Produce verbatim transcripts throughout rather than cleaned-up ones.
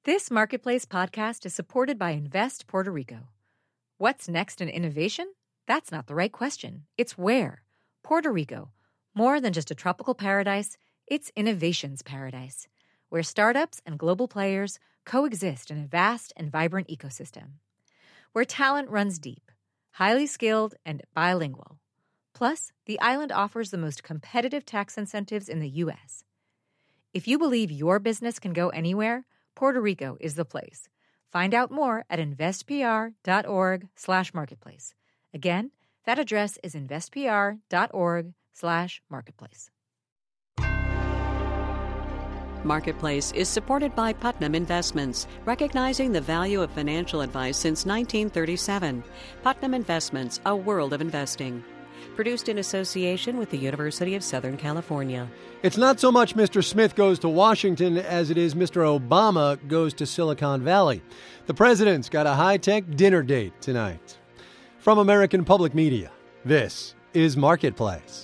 This Marketplace podcast is supported by Invest Puerto Rico. What's next in innovation? That's not the right question. It's where. Puerto Rico. More than just a tropical paradise, it's innovation's paradise, where startups and global players coexist in a vast and vibrant ecosystem. Where talent runs deep, highly skilled, and bilingual. Plus, the island offers the most competitive tax incentives in the U S. If you believe your business can go anywhere, Puerto Rico is the place. Find out more at investpr.org slash marketplace. Again, that address is investpr.org slash marketplace. Marketplace is supported by Putnam Investments, recognizing the value of financial advice since nineteen thirty-seven. Putnam Investments, a world of investing. Produced in association with the University of Southern California. It's not so much Mister Smith goes to Washington as it is Mister Obama goes to Silicon Valley. The president's got a high-tech dinner date tonight. From American Public Media, this is Marketplace.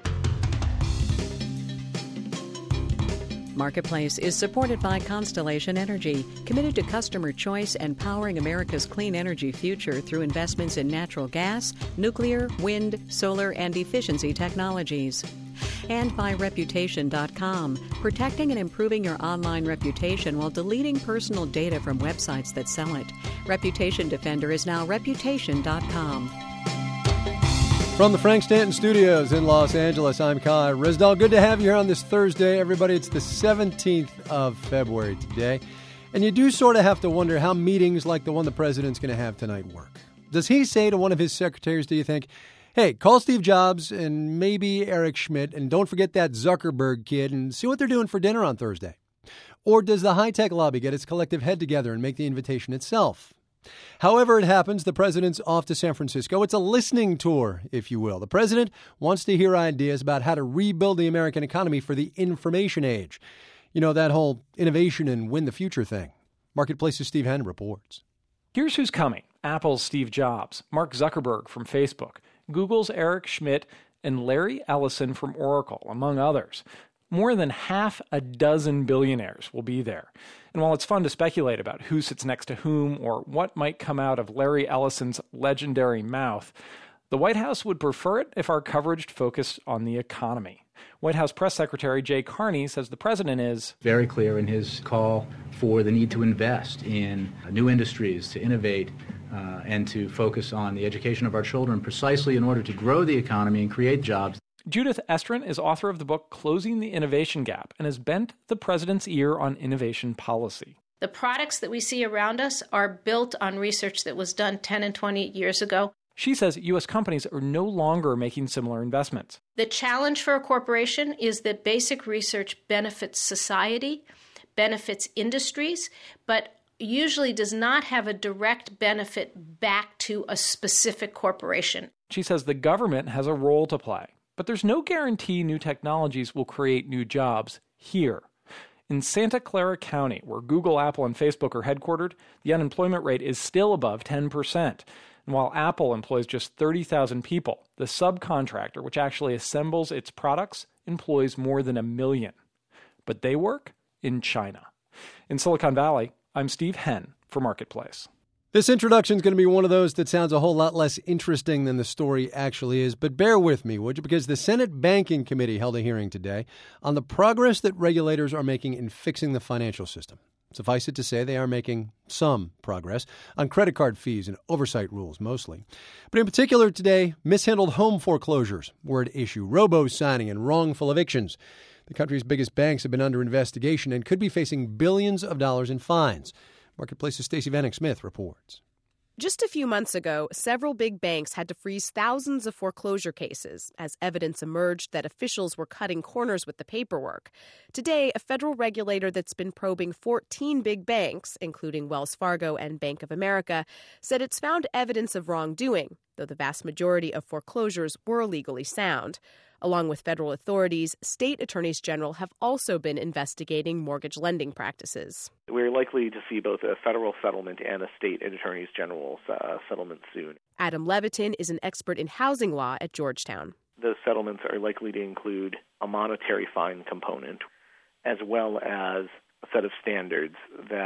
Marketplace is supported by Constellation Energy, committed to customer choice and powering America's clean energy future through investments in natural gas, nuclear, wind, solar, and efficiency technologies. And by Reputation dot com, protecting and improving your online reputation while deleting personal data from websites that sell it. Reputation Defender is now Reputation dot com. From the Frank Stanton Studios in Los Angeles, I'm Kai Ryssdal. Good to have you here on this Thursday, everybody. It's the seventeenth of February today. And you do sort of have to wonder how meetings like the one the president's going to have tonight work. Does he say to one of his secretaries, do you think, hey, call Steve Jobs and maybe Eric Schmidt, and don't forget that Zuckerberg kid, and see what they're doing for dinner on Thursday? Or does the high-tech lobby get its collective head together and make the invitation itself? However it happens, the president's off to San Francisco. It's a listening tour, if you will. The president wants to hear ideas about how to rebuild the American economy for the information age. You know, that whole innovation and win the future thing. Marketplace's Steve Henn reports. Here's who's coming. Apple's Steve Jobs, Mark Zuckerberg from Facebook, Google's Eric Schmidt, and Larry Ellison from Oracle, among others. More than half a dozen billionaires will be there. And while it's fun to speculate about who sits next to whom or what might come out of Larry Ellison's legendary mouth, the White House would prefer it if our coverage focused on the economy. White House Press Secretary Jay Carney says the president is very clear in his call for the need to invest in new industries, to innovate, uh, and to focus on the education of our children precisely in order to grow the economy and create jobs. Judith Estrin is author of the book Closing the Innovation Gap and has bent the president's ear on innovation policy. The products that we see around us are built on research that was done ten and twenty years ago. She says U S companies are no longer making similar investments. The challenge for a corporation is that basic research benefits society, benefits industries, but usually does not have a direct benefit back to a specific corporation. She says the government has a role to play. But there's no guarantee new technologies will create new jobs here. In Santa Clara County, where Google, Apple, and Facebook are headquartered, the unemployment rate is still above ten percent. And while Apple employs just thirty thousand people, the subcontractor, which actually assembles its products, employs more than a million. But they work in China. In Silicon Valley, I'm Steve Henn for Marketplace. This introduction is going to be one of those that sounds a whole lot less interesting than the story actually is, but bear with me, would you? Because the Senate Banking Committee held a hearing today on the progress that regulators are making in fixing the financial system. Suffice it to say, they are making some progress on credit card fees and oversight rules mostly. But in particular today, mishandled home foreclosures were at issue, robo-signing and wrongful evictions. The country's biggest banks have been under investigation and could be facing billions of dollars in fines. Marketplace's Stacey Vanek Smith reports. Just a few months ago, several big banks had to freeze thousands of foreclosure cases as evidence emerged that officials were cutting corners with the paperwork. Today, a federal regulator that's been probing fourteen big banks, including Wells Fargo and Bank of America, said it's found evidence of wrongdoing, though the vast majority of foreclosures were legally sound. Along with federal authorities, state attorneys general have also been investigating mortgage lending practices. We're likely to see both a federal settlement and a state attorneys general uh, settlement soon. Adam Levitin is an expert in housing law at Georgetown. Those settlements are likely to include a monetary fine component, as well as a set of standards that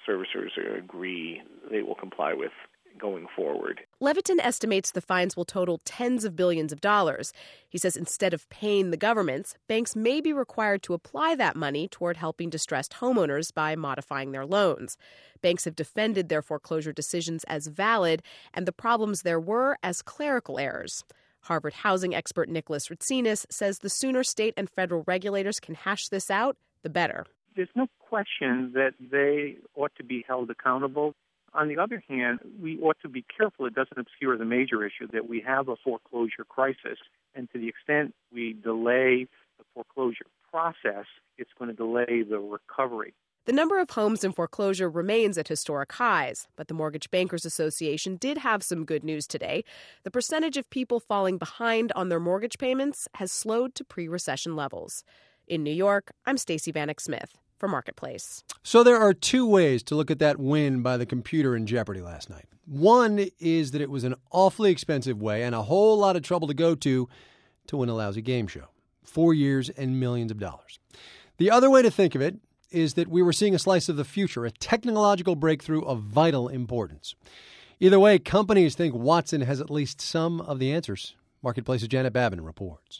servicers agree they will comply with going forward. Levitin estimates the fines will total tens of billions of dollars. He says instead of paying the governments, banks may be required to apply that money toward helping distressed homeowners by modifying their loans. Banks have defended their foreclosure decisions as valid and the problems there were as clerical errors. Harvard housing expert Nicholas Ritsinis says the sooner state and federal regulators can hash this out, the better. There's no question that they ought to be held accountable. On the other hand, we ought to be careful it doesn't obscure the major issue that we have a foreclosure crisis. And to the extent we delay the foreclosure process, it's going to delay the recovery. The number of homes in foreclosure remains at historic highs, but the Mortgage Bankers Association did have some good news today. The percentage of people falling behind on their mortgage payments has slowed to pre-recession levels. In New York, I'm Stacey Vanek Smith for Marketplace. So there are two ways to look at that win by the computer in Jeopardy last night. One is that it was an awfully expensive way and a whole lot of trouble to go to to win a lousy game show. Four years and millions of dollars. The other way to think of it is that we were seeing a slice of the future, a technological breakthrough of vital importance. Either way, companies think Watson has at least some of the answers. Marketplace's Janet Babin reports.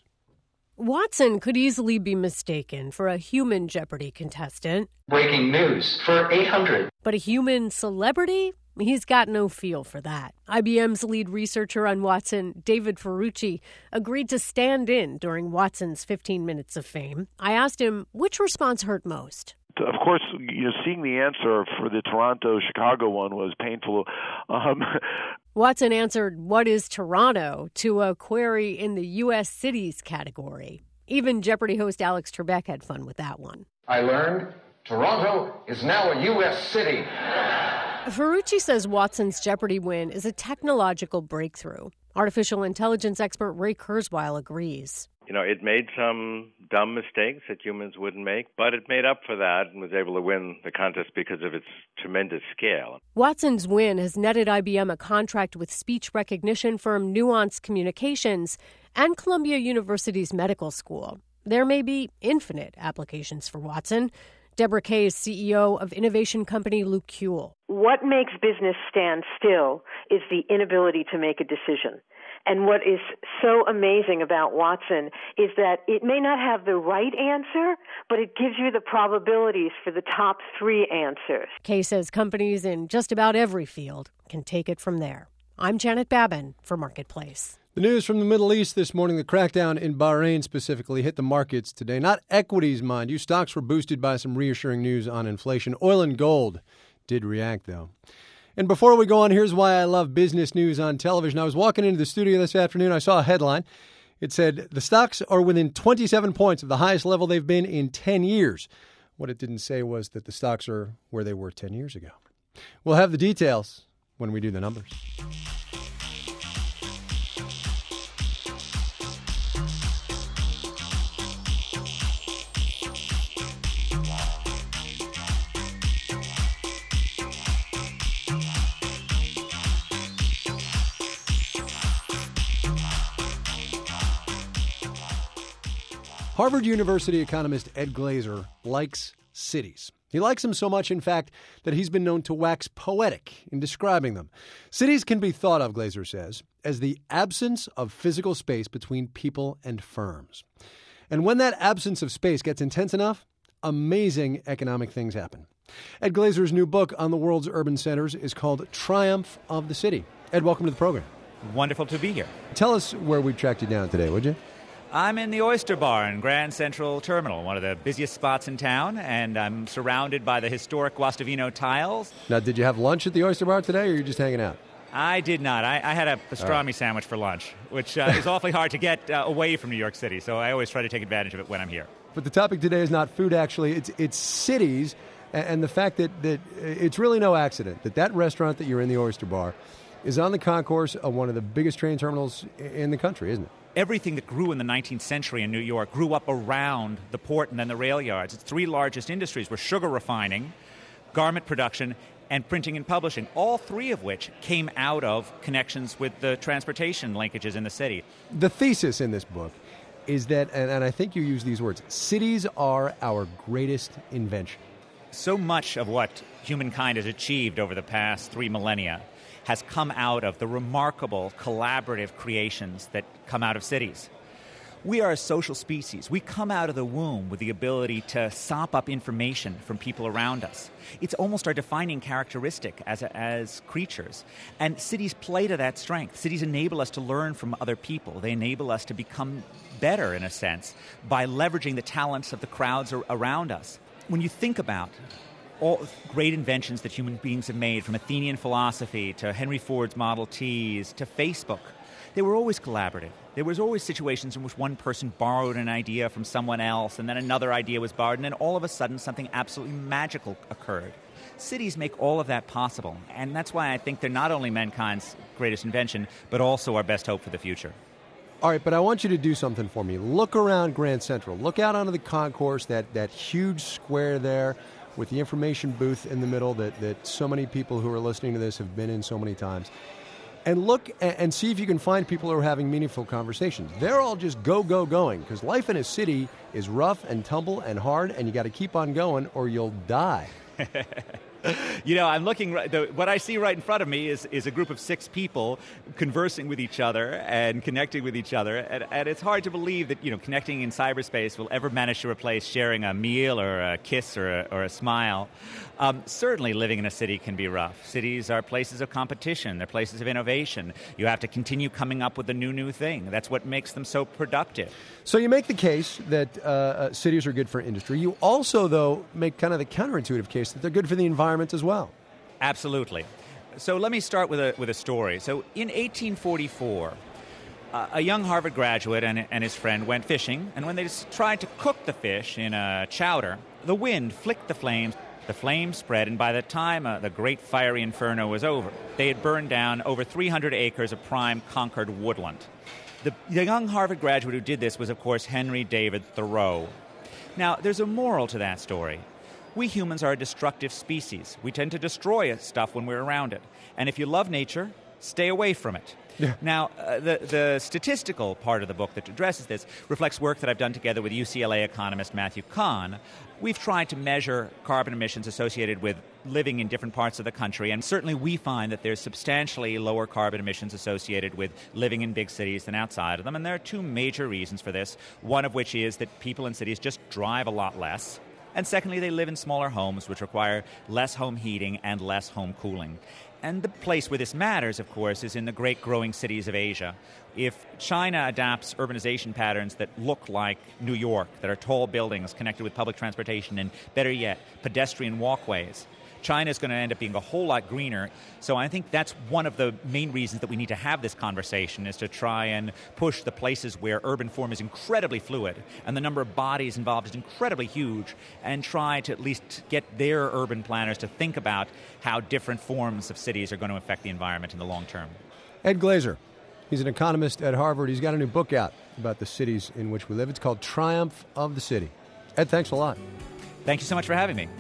Watson could easily be mistaken for a human Jeopardy contestant. Breaking news for eight hundred. But a human celebrity? He's got no feel for that. I B M's lead researcher on Watson, David Ferrucci, agreed to stand in during Watson's fifteen minutes of fame. I asked him which response hurt most. Of course, you know, seeing the answer for the Toronto-Chicago one was painful. Um, Watson answered, "What is Toronto?" to a query in the U S cities category. Even Jeopardy host Alex Trebek had fun with that one. I learned Toronto is now a U S city. Ferrucci says Watson's Jeopardy win is a technological breakthrough. Artificial intelligence expert Ray Kurzweil agrees. You know, it made some dumb mistakes that humans wouldn't make, but it made up for that and was able to win the contest because of its tremendous scale. Watson's win has netted I B M a contract with speech recognition firm Nuance Communications and Columbia University's medical school. There may be infinite applications for Watson. Deborah Kay is C E O of innovation company Luke Kuehl. What makes business stand still is the inability to make a decision. And what is so amazing about Watson is that it may not have the right answer, but it gives you the probabilities for the top three answers. Kay says companies in just about every field can take it from there. I'm Janet Babin for Marketplace. The news from the Middle East this morning, the crackdown in Bahrain specifically hit the markets today. Not equities, mind you. Stocks were boosted by some reassuring news on inflation. Oil and gold did react, though. And before we go on, here's why I love business news on television. I was walking into the studio this afternoon. I saw a headline. It said, the stocks are within twenty-seven points of the highest level they've been in ten years. What it didn't say was that the stocks are where they were ten years ago. We'll have the details when we do the numbers. Harvard University economist Ed Glaeser likes cities. He likes them so much, in fact, that he's been known to wax poetic in describing them. Cities can be thought of, Glaeser says, as the absence of physical space between people and firms. And when that absence of space gets intense enough, amazing economic things happen. Ed Glaeser's new book on the world's urban centers is called Triumph of the City. Ed, welcome to the program. Wonderful to be here. Tell us where we tracked you down today, would you? I'm in the Oyster Bar in Grand Central Terminal, one of the busiest spots in town, and I'm surrounded by the historic Guastavino tiles. Now, did you have lunch at the Oyster Bar today, or are you just hanging out? I did not. I, I had a pastrami right. sandwich for lunch, which uh, is awfully hard to get uh, away from New York City, so I always try to take advantage of it when I'm here. But the topic today is not food, actually. It's it's cities, and the fact that, that it's really no accident that that restaurant that you're in, the Oyster Bar, is on the concourse of one of the biggest train terminals in the country, isn't it? Everything that grew in the nineteenth century in New York grew up around the port and then the rail yards. Its three largest industries were sugar refining, garment production, and printing and publishing, all three of which came out of connections with the transportation linkages in the city. The thesis in this book is that, and, and I think you use these words, cities are our greatest invention. so much of what humankind has achieved over the past three millennia has come out of the remarkable collaborative creations that come out of cities. We are a social species. We come out of the womb with the ability to sop up information from people around us. It's almost our defining characteristic as, as creatures. And cities play to that strength. Cities enable us to learn from other people. They enable us to become better, in a sense, by leveraging the talents of the crowds around us. When you think about all great inventions that human beings have made, from Athenian philosophy to Henry Ford's Model Ts to Facebook, they were always collaborative. There was always situations in which one person borrowed an idea from someone else, and then another idea was borrowed, and then all of a sudden something absolutely magical occurred. Cities make all of that possible, and that's why I think they're not only mankind's greatest invention, but also our best hope for the future. All right, but I want you to do something for me. Look around Grand Central. Look out onto the concourse, that, that huge square there with the information booth in the middle that, that so many people who are listening to this have been in so many times. And look and see if you can find people who are having meaningful conversations. They're all just go, go, going, because life in a city is rough and tumble and hard, and you got to keep on going or you'll die. You know, I'm looking, the, what I see right in front of me is, is a group of six people conversing with each other and connecting with each other. And, and it's hard to believe that, you know, connecting in cyberspace will ever manage to replace sharing a meal or a kiss or a, or a smile. Um, certainly living in a city can be rough. Cities are places of competition. They're places of innovation. You have to continue coming up with a new, new thing. That's what makes them so productive. So you make the case that uh, uh, cities are good for industry. You also, though, make kind of the counterintuitive case that they're good for the environment as well. Absolutely. So let me start with a with a story. So in eighteen forty-four, uh, a young Harvard graduate and, and his friend went fishing, and when they tried to cook the fish in a chowder, the wind flicked the flames. The flames spread, and by the time uh, the great fiery inferno was over, they had burned down over three hundred acres of prime Concord woodland. The, the young Harvard graduate who did this was, of course, Henry David Thoreau. Now, there's a moral to that story. We humans are a destructive species. We tend to destroy stuff when we're around it. And if you love nature, stay away from it. Yeah. Now, uh, the, the statistical part of the book that addresses this reflects work that I've done together with U C L A economist Matthew Kahn. We've tried to measure carbon emissions associated with living in different parts of the country, and certainly we find that there's substantially lower carbon emissions associated with living in big cities than outside of them, and there are two major reasons for this, one of which is that people in cities just drive a lot less. And secondly, they live in smaller homes, which require less home heating and less home cooling. And the place where this matters, of course, is in the great growing cities of Asia. If China adapts urbanization patterns that look like New York, that are tall buildings connected with public transportation and, better yet, pedestrian walkways, China is going to end up being a whole lot greener. So I think that's one of the main reasons that we need to have this conversation, is to try and push the places where urban form is incredibly fluid and the number of bodies involved is incredibly huge, and try to at least get their urban planners to think about how different forms of cities are going to affect the environment in the long term. Ed Glaeser, he's an economist at Harvard. He's got a new book out about the cities in which we live. It's called Triumph of the City. Ed, thanks a lot. Thank you so much for having me.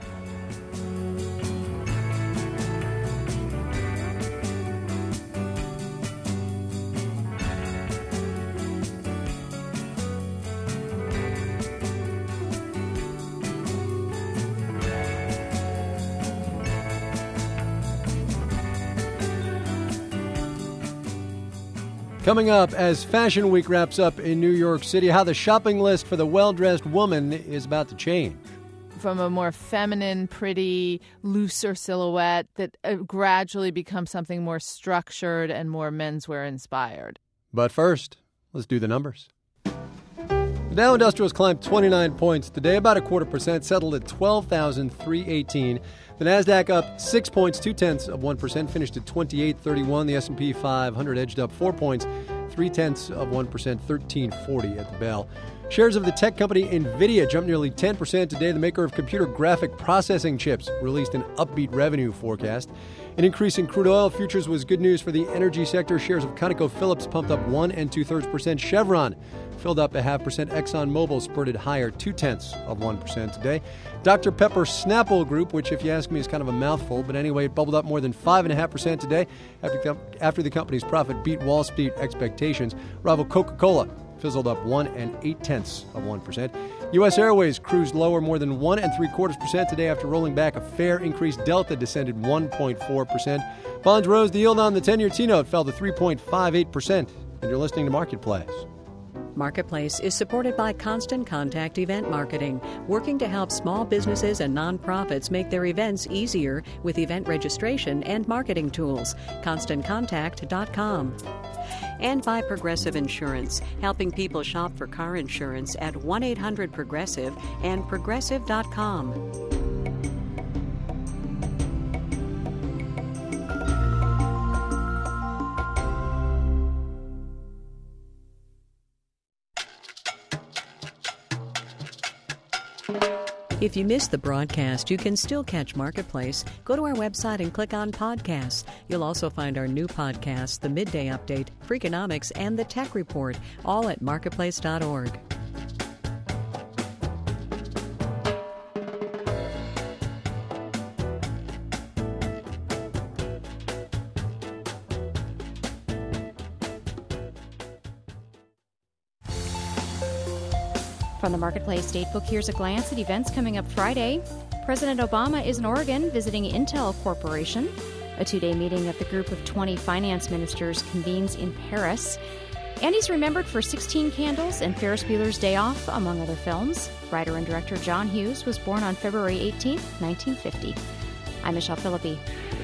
Coming up, as Fashion Week wraps up in New York City, how the shopping list for the well-dressed woman is about to change. From a more feminine, pretty, looser silhouette that uh, gradually becomes something more structured and more menswear inspired. But first, let's do the numbers. The Dow Industrials climbed twenty-nine points today, about a quarter percent, settled at twelve thousand three hundred eighteen. The Nasdaq up six points, two-tenths of one percent, finished at twenty-eight thirty-one. The S and P five hundred edged up four points, three-tenths of one percent, thirteen forty at the bell. Shares of the tech company NVIDIA jumped nearly ten percent today. The maker of computer graphic processing chips released an upbeat revenue forecast. An increase in crude oil futures was good news for the energy sector. Shares of ConocoPhillips pumped up one and two-thirds percent. Chevron filled up a half percent. ExxonMobil spurted higher, two-tenths of one percent today. Doctor Pepper Snapple Group, which, if you ask me, is kind of a mouthful, but anyway, it bubbled up more than five point five percent today after, after the company's profit beat Wall Street expectations. Rival Coca-Cola fizzled up one and eight-tenths of one percent. U S Airways cruised lower more than one and three quarters percent today after rolling back a fare increase. Delta descended one point four percent. Bonds rose. The yield on the ten-year T-note fell to three point five eight percent. And you're listening to Marketplace. Marketplace is supported by Constant Contact Event Marketing, working to help small businesses and nonprofits make their events easier with event registration and marketing tools. constant contact dot com. And by Progressive Insurance, helping people shop for car insurance at one eight hundred Progressive and progressive dot com. If you missed the broadcast, you can still catch Marketplace. Go to our website and click on podcasts. You'll also find our new podcasts, The Midday Update, Freakonomics, and The Tech Report, all at marketplace dot org. From the Marketplace Datebook, here's a glance at events coming up Friday. President Obama is in Oregon visiting Intel Corporation. A two-day meeting of the group of twenty finance ministers convenes in Paris. And he's remembered for sixteen Candles and Ferris Bueller's Day Off, among other films. Writer and director John Hughes was born on February eighteenth, nineteen fifty. I'm Michelle Philippi.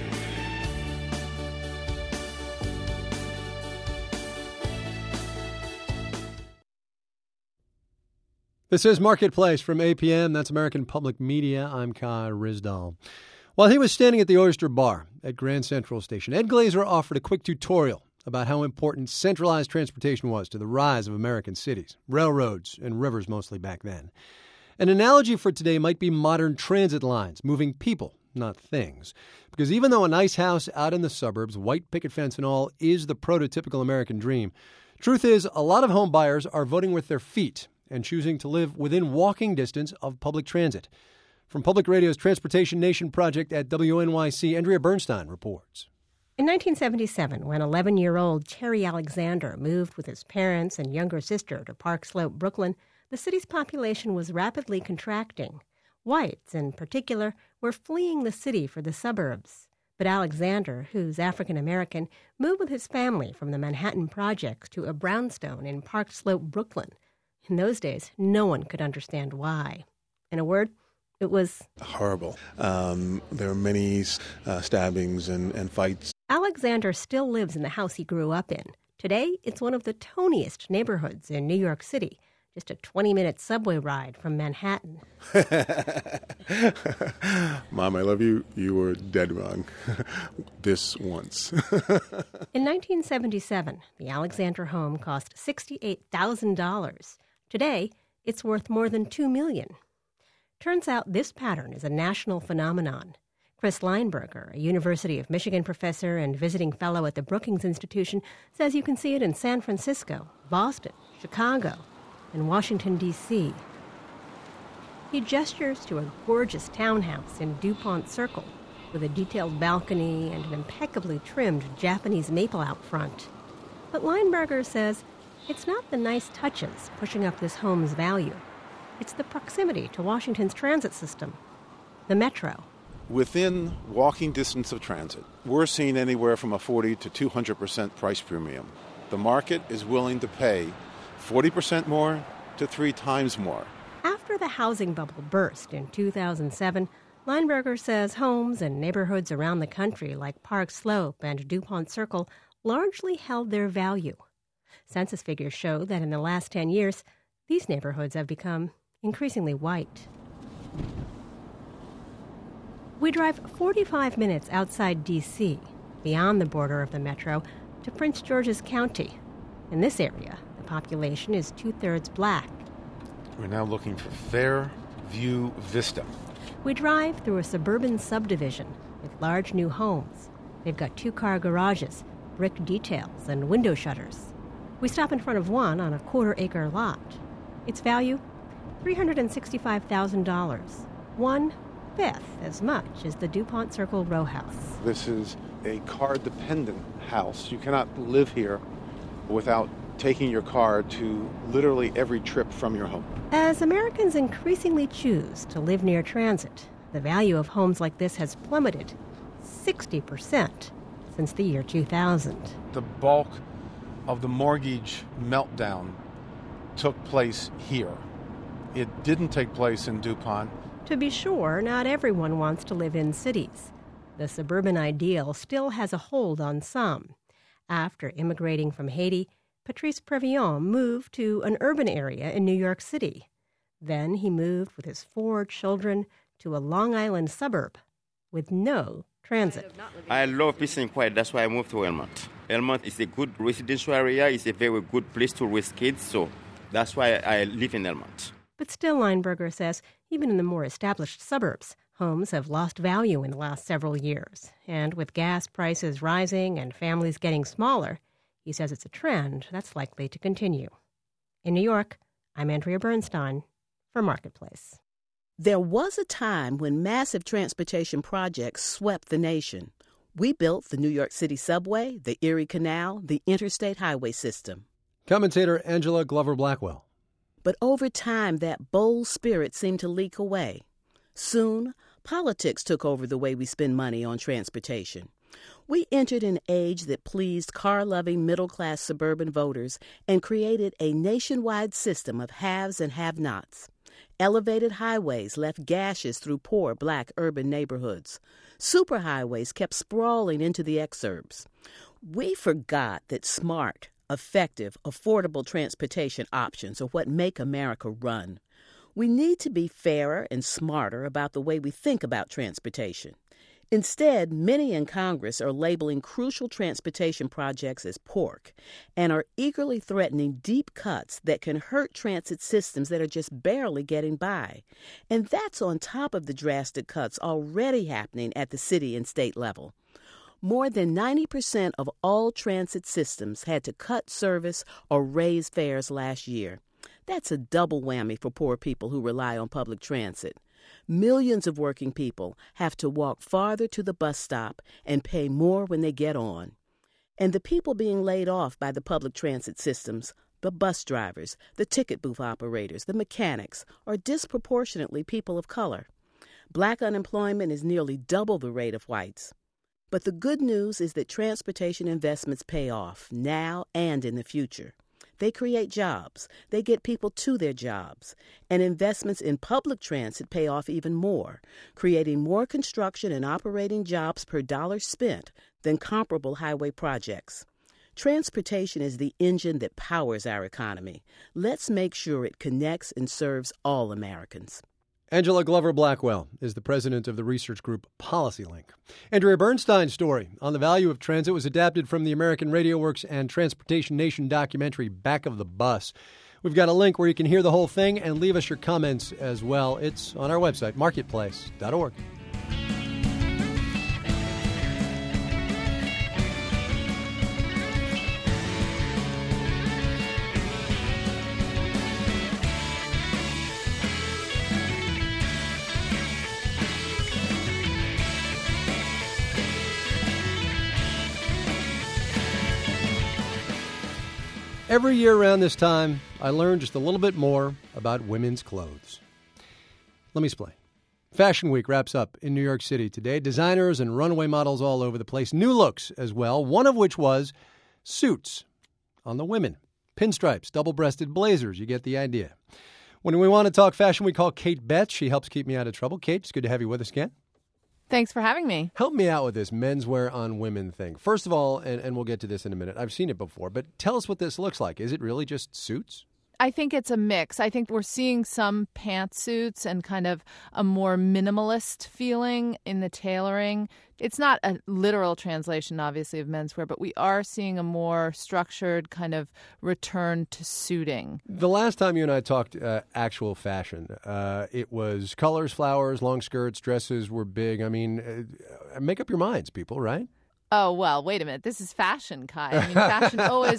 This is Marketplace from A P M. That's American Public Media. I'm Kai Ryssdal. While he was standing at the Oyster Bar at Grand Central Station, Ed Glazer offered a quick tutorial about how important centralized transportation was to the rise of American cities, railroads, and rivers mostly back then. An analogy for today might be modern transit lines, moving people, not things. Because even though a nice house out in the suburbs, white picket fence and all, is the prototypical American dream, truth is a lot of home buyers are voting with their feet and choosing to live within walking distance of public transit. From Public Radio's Transportation Nation project at W N Y C, Andrea Bernstein reports. In nineteen seventy-seven, when eleven-year-old Terry Alexander moved with his parents and younger sister to Park Slope, Brooklyn, the city's population was rapidly contracting. Whites, in particular, were fleeing the city for the suburbs. But Alexander, who's African-American, moved with his family from the Manhattan Projects to a brownstone in Park Slope, Brooklyn. In those days, no one could understand why. In a word, it was horrible. Um, there were many uh, stabbings and, and fights. Alexander still lives in the house he grew up in. Today, it's one of the toniest neighborhoods in New York City, just a twenty-minute subway ride from Manhattan. Mom, I love you. You were dead wrong. This once. In nineteen seventy-seven, the Alexander home cost sixty-eight thousand dollars. Today, it's worth more than two million dollars. Turns out this pattern is a national phenomenon. Chris Leinberger, a University of Michigan professor and visiting fellow at the Brookings Institution, says you can see it in San Francisco, Boston, Chicago, and Washington, D C He gestures to a gorgeous townhouse in DuPont Circle with a detailed balcony and an impeccably trimmed Japanese maple out front. But Leinberger says it's not the nice touches pushing up this home's value. It's the proximity to Washington's transit system, the Metro. Within walking distance of transit, we're seeing anywhere from a forty to two hundred percent price premium. The market is willing to pay forty percent more to three times more. After the housing bubble burst in two thousand seven, Leinberger says homes and neighborhoods around the country like Park Slope and DuPont Circle largely held their value. Census figures show that in the last ten years, these neighborhoods have become increasingly white. We drive forty-five minutes outside D C, beyond the border of the metro, to Prince George's County. In this area, the population is two-thirds black. We're now looking for Fairview Vista. We drive through a suburban subdivision with large new homes. They've got two-car garages, brick details, and window shutters. We stop in front of one on a quarter-acre lot. Its value, three hundred sixty-five thousand dollars, one-fifth as much as the DuPont Circle row house. This is a car-dependent house. You cannot live here without taking your car to literally every trip from your home. As Americans increasingly choose to live near transit, the value of homes like this has plummeted sixty percent since the year two thousand. The bulk of the mortgage meltdown took place here. It didn't take place in DuPont. To be sure, not everyone wants to live in cities. The suburban ideal still has a hold on some. After immigrating from Haiti, Patrice Previllon moved to an urban area in New York City. Then he moved with his four children to a Long Island suburb with no transit. I love peace and quiet. That's why I moved to Elmont. Elmont is a good residential area. It's a very good place to raise kids, so that's why I live in Elmont. But still, Lineberger says, even in the more established suburbs, homes have lost value in the last several years. And with gas prices rising and families getting smaller, he says it's a trend that's likely to continue. In New York, I'm Andrea Bernstein for Marketplace. There was a time when massive transportation projects swept the nation. We built the New York City subway, the Erie Canal, the interstate highway system. Commentator Angela Glover-Blackwell. But over time, that bold spirit seemed to leak away. Soon, politics took over the way we spend money on transportation. We entered an age that pleased car-loving middle-class suburban voters and created a nationwide system of haves and have-nots. Elevated highways left gashes through poor black urban neighborhoods. Superhighways kept sprawling into the exurbs. We forgot that smart, effective, affordable transportation options are what make America run. We need to be fairer and smarter about the way we think about transportation. Instead, many in Congress are labeling crucial transportation projects as pork and are eagerly threatening deep cuts that can hurt transit systems that are just barely getting by. And that's on top of the drastic cuts already happening at the city and state level. More than ninety percent of all transit systems had to cut service or raise fares last year. That's a double whammy for poor people who rely on public transit. Millions of working people have to walk farther to the bus stop and pay more when they get on. And the people being laid off by the public transit systems, the bus drivers, the ticket booth operators, the mechanics, are disproportionately people of color. Black unemployment is nearly double the rate of whites. But the good news is that transportation investments pay off now and in the future. They create jobs. They get people to their jobs. And investments in public transit pay off even more, creating more construction and operating jobs per dollar spent than comparable highway projects. Transportation is the engine that powers our economy. Let's make sure it connects and serves all Americans. Angela Glover-Blackwell is the president of the research group PolicyLink. Andrea Bernstein's story on the value of transit was adapted from the American Radio Works and Transportation Nation documentary Back of the Bus. We've got a link where you can hear the whole thing and leave us your comments as well. It's on our website, marketplace dot org. Every year around this time, I learn just a little bit more about women's clothes. Let me explain. Fashion Week wraps up in New York City today. Designers and runway models all over the place. New looks as well, one of which was suits on the women. Pinstripes, double-breasted blazers, you get the idea. When we want to talk fashion, we call Kate Betts. She helps keep me out of trouble. Kate, it's good to have you with us again. Thanks for having me. Help me out with this menswear on women thing. First of all, and, and we'll get to this in a minute, I've seen it before, but tell us what this looks like. Is it really just suits? I think it's a mix. I think we're seeing some pantsuits and kind of a more minimalist feeling in the tailoring. It's not a literal translation, obviously, of menswear, but we are seeing a more structured kind of return to suiting. The last time you and I talked uh, actual fashion, uh, it was colors, flowers, long skirts, dresses were big. I mean, uh, make up your minds, people, right? Oh, well, wait a minute. This is fashion, Kai. I mean, fashion always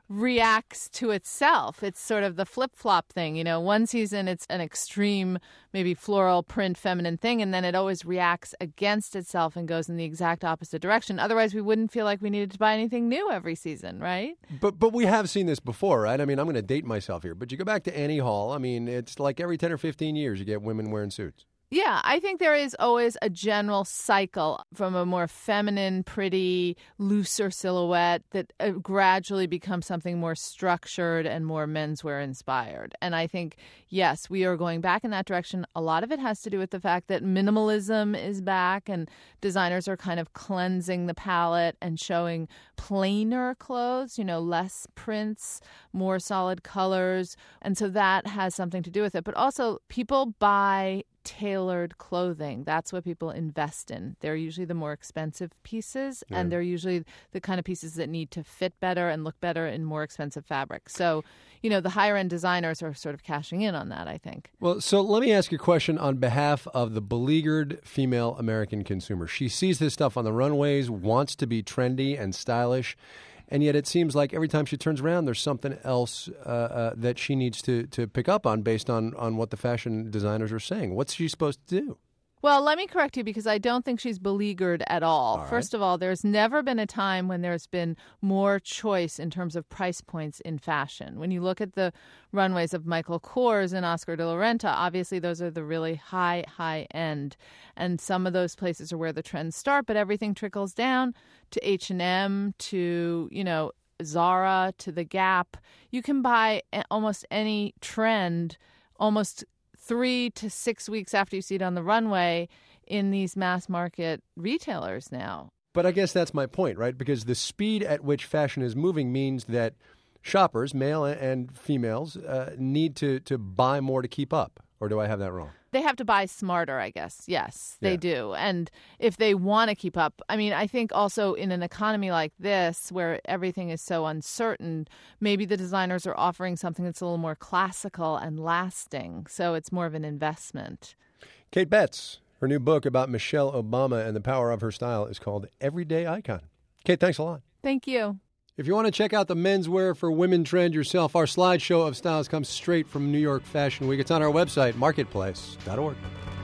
reacts to itself. It's sort of the flip-flop thing. You know, one season it's an extreme, maybe floral print feminine thing, and then it always reacts against itself and goes in the exact opposite direction. Otherwise, we wouldn't feel like we needed to buy anything new every season, right? But but we have seen this before, right? I mean, I'm going to date myself here, but you go back to Annie Hall. I mean, it's like every ten or fifteen years you get women wearing suits. Yeah, I think there is always a general cycle from a more feminine, pretty, looser silhouette that uh, gradually becomes something more structured and more menswear inspired. And I think, yes, we are going back in that direction. A lot of it has to do with the fact that minimalism is back and designers are kind of cleansing the palette and showing plainer clothes, you know, less prints, more solid colors. And so that has something to do with it. But also people buy tailored clothing. That's what people invest in. They're usually the more expensive pieces, yeah. and they're usually the kind of pieces that need to fit better and look better in more expensive fabric. So, you know, the higher-end designers are sort of cashing in on that, I think. Well, so let me ask you a question on behalf of the beleaguered female American consumer. She sees this stuff on the runways, wants to be trendy and stylish, and yet it seems like every time she turns around, there's something else uh, uh, that she needs to, to pick up on based on, on what the fashion designers are saying. What's she supposed to do? Well, let me correct you because I don't think she's beleaguered at all. all right. First of all, there's never been a time when there's been more choice in terms of price points in fashion. When you look at the runways of Michael Kors and Oscar de la Renta, obviously those are the really high, high end. And some of those places are where the trends start, but everything trickles down to H and M, to, you know, Zara, to The Gap. You can buy almost any trend almost three to six weeks after you see it on the runway in these mass market retailers now. But I guess that's my point, right? Because the speed at which fashion is moving means that shoppers, male and females, uh, need to, to buy more to keep up. Or do I have that wrong? They have to buy smarter, I guess. Yes, they yeah. do. And if they want to keep up, I mean, I think also in an economy like this where everything is so uncertain, maybe the designers are offering something that's a little more classical and lasting. So it's more of an investment. Kate Betts, her new book about Michelle Obama and the power of her style is called Everyday Icon. Kate, thanks a lot. Thank you. If you want to check out the menswear for women trend yourself, our slideshow of styles comes straight from New York Fashion Week. It's on our website, marketplace dot org.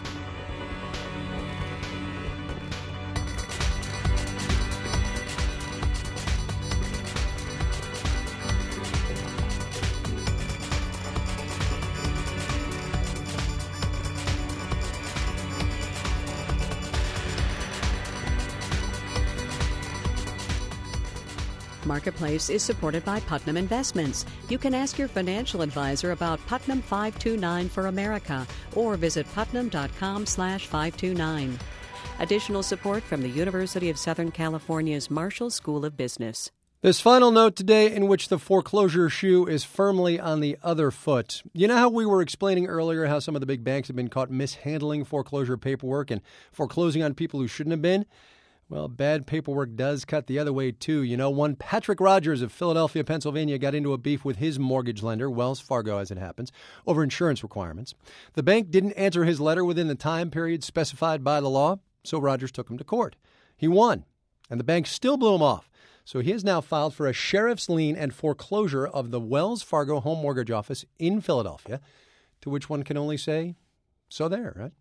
Marketplace is supported by Putnam Investments. You can ask your financial advisor about Putnam five two nine for America or visit putnam.com slash 529. Additional support from the University of Southern California's Marshall School of Business. This final note today in which the foreclosure shoe is firmly on the other foot. You know how we were explaining earlier how some of the big banks have been caught mishandling foreclosure paperwork and foreclosing on people who shouldn't have been? Well, bad paperwork does cut the other way, too. You know, one Patrick Rogers of Philadelphia, Pennsylvania, got into a beef with his mortgage lender, Wells Fargo, as it happens, over insurance requirements. The bank didn't answer his letter within the time period specified by the law, so Rogers took him to court. He won, and the bank still blew him off. So he has now filed for a sheriff's lien and foreclosure of the Wells Fargo home mortgage office in Philadelphia, to which one can only say, so there, right?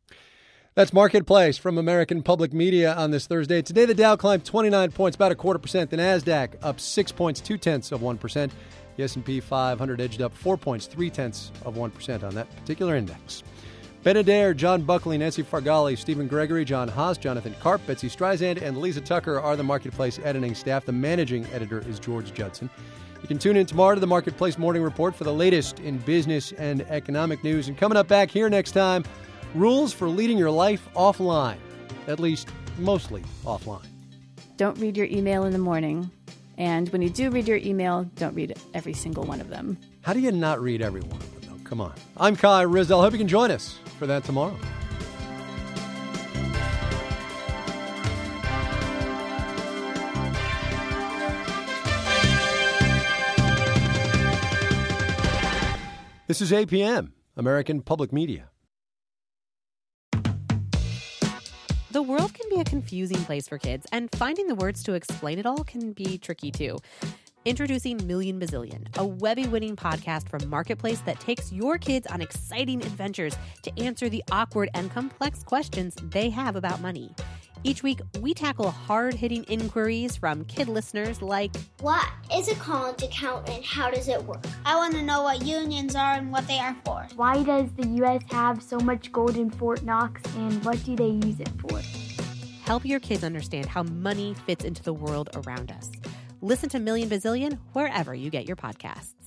That's Marketplace from American Public Media on this Thursday. Today, the Dow climbed twenty-nine points, about a quarter percent. The NASDAQ up six points, two-tenths of one percent. The S and P five hundred edged up four points, three-tenths of one percent on that particular index. Ben Adair, John Buckley, Nancy Fargali, Stephen Gregory, John Haas, Jonathan Karp, Betsy Streisand, and Lisa Tucker are the Marketplace editing staff. The managing editor is George Judson. You can tune in tomorrow to the Marketplace Morning Report for the latest in business and economic news. And coming up back here next time, rules for leading your life offline, at least mostly offline. Don't read your email in the morning. And when you do read your email, don't read every single one of them. How do you not read every one of them, though? Come on. I'm Kai Ryssdal. Hope you can join us for that tomorrow. This is A P M, American Public Media. The world can be a confusing place for kids, and finding the words to explain it all can be tricky too. Introducing Million Bazillion, a Webby-winning podcast from Marketplace that takes your kids on exciting adventures to answer the awkward and complex questions they have about money. Each week, we tackle hard-hitting inquiries from kid listeners like, what is a college account and how does it work? I want to know what unions are and what they are for. Why does the U S have so much gold in Fort Knox and what do they use it for? Help your kids understand how money fits into the world around us. Listen to Million Bazillion wherever you get your podcasts.